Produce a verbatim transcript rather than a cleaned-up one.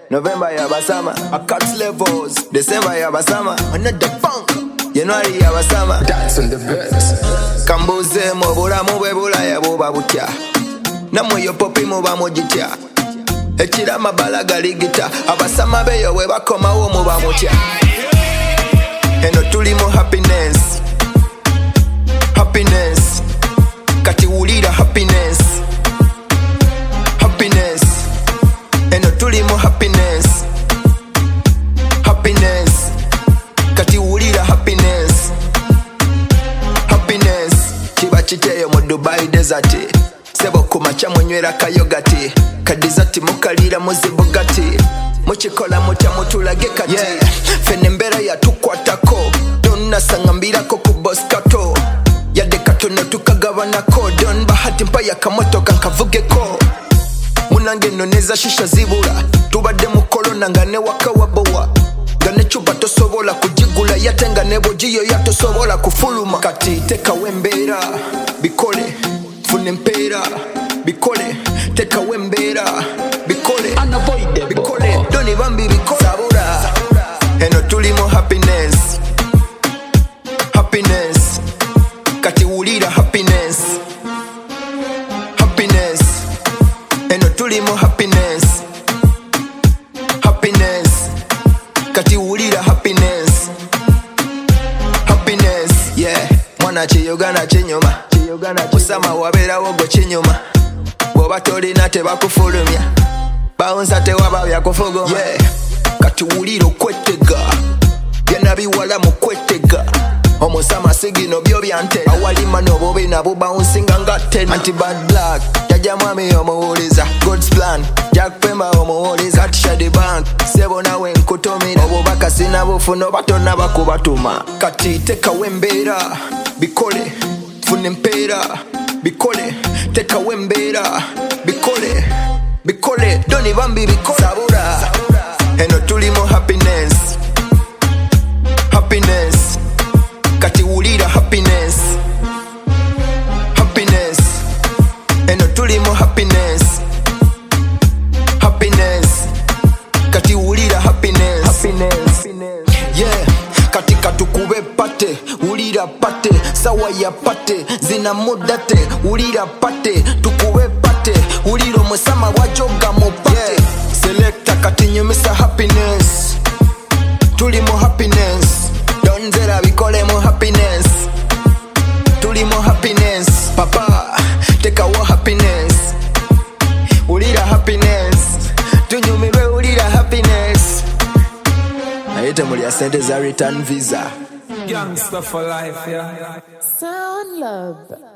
November yabasama, a cuts levels. December yabasama, another funk. January yabasama, dance on the best. Kambuze mobula mubebula yabuba butya. Namwe yo popi muba mujitya. Ekira mabala galigita. Abasama beyo we bakomawo muba mutya. Eno tuli mu happiness. Happiness. Kati wulira happiness. Happiness. Eno tuli mu happiness. Happiness. Kati wulira happiness. Happiness. Kiba kiteyo mu Dubai desert. Sebo kumacha mwenywera kayogati. Kadizati mukalira muzibugati. Muchikola muta mutulage kati. Yeah. Fene mbera ya tukwatako. Donna sangambirako kuboskato. Yade katono tukagabanako. Don bahati mpaya kamoto kankavugeko. Munange noneza shisha zibura. Tubade mukolona ngane waka wabowa. Gane chuba tosobola kujigula. Yate ngane bojiyo yato sobola kufuluma. Kati teka wembera. Bikole fune mpera. Bikole teka wembera. Bikole unavoidable. Bikole doni bambi bikole sabura. Eno tuli mu happiness. Happiness. Kati wulira happiness. Happiness. Eno tuli mu happiness. Happiness. Kati wulira happiness. Happiness. Yeah. Mwana chiyogana chinyuma. Usama wabera wogo chinyuma. Boba tolina tebakufulumya. Baunsa tewaba byakufuguma. Yeah. Kati wulira okwetega. Byana biwala mu kwetega. Omusama sigino byo byante. Awalima nobobe nabo bouncinga nga ten. Anti bad luck. Jaja mwami omuwuliza. God's plan. Jack Pemba omuwuliza. Katisha the bank. Sebo nawe nkutomina. Obo bakasina bufuno batona bakubatuma. Kati teka wembera. Bikole fune mpera. Bikole teka wembera. Bikole Bikole doni bambi bikole sabura. Eno tuli mu happiness. Happiness. Kati wulira happiness. Happiness. Eno tuli mu happiness. Happiness. Kati wulira happiness. Happiness. Yeah. Kati katukube pate. Wulira pate. Sawa ya pate. Zina mudate. Wulira pate. Tukube pate. Wuliro musama wajoga mu pate. Yeah. Selecta kati nyumisa happiness. Tuli mu happiness. Donzera bikole mu happiness. Tuli mu happiness. Papa teka wa happiness. Wulira happiness. Tunyumirwe wulira happiness. Naite muli asente za return visa. Youngster for life, yeah. Sound Love.